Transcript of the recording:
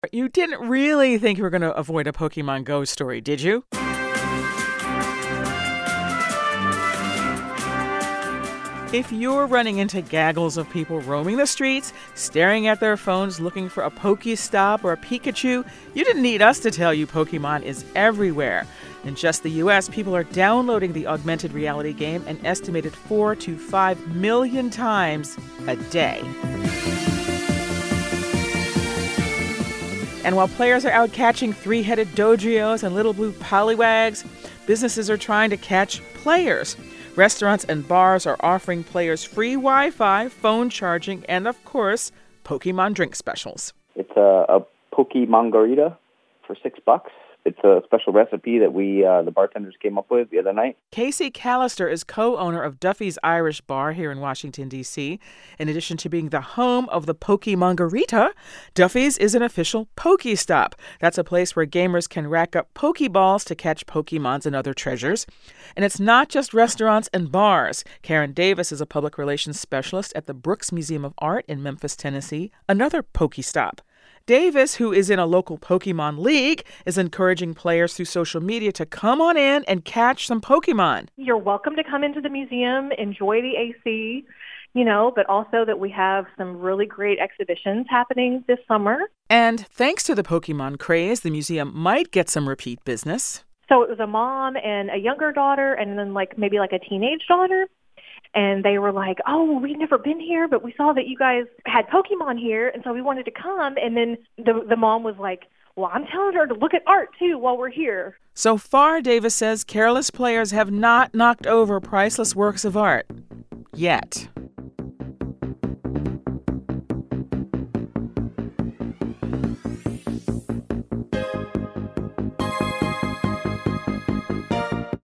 You didn't really think you were going to avoid a Pokemon Go story, did you? If you're running into gaggles of people roaming the streets, staring at their phones looking for a Pokestop or a Pikachu, you didn't need us to tell you Pokemon is everywhere. In just the U.S., people are downloading the augmented reality game an estimated 4 to 5 million times a day. And while players are out catching three-headed Dodrios and little blue Poliwags, businesses are trying to catch players. Restaurants and bars are offering players free Wi-Fi, phone charging, and, of course, Pokemon drink specials. It's a Pokemongarita for $6. It's a special recipe that the bartenders came up with the other night. Casey Callister is co-owner of Duffy's Irish Bar here in Washington, D.C. In addition to being the home of the Pokemongarita, Duffy's is an official Pokestop. That's a place where gamers can rack up Pokeballs to catch Pokemons and other treasures. And it's not just restaurants and bars. Karen Davis is a public relations specialist at the Brooks Museum of Art in Memphis, Tennessee, another Pokestop. Davis, who is in a local Pokemon league, is encouraging players through social media to come on in and catch some Pokemon. You're welcome to come into the museum, enjoy the AC, but also that we have some really great exhibitions happening this summer. And thanks to the Pokemon craze, the museum might get some repeat business. So it was a mom and a younger daughter and then maybe a teenage daughter. And they were like, oh, we've never been here, but we saw that you guys had Pokemon here, and so we wanted to come. And then the mom was like, well, I'm telling her to look at art, too, while we're here. So far, Davis says, careless players have not knocked over priceless works of art. Yet.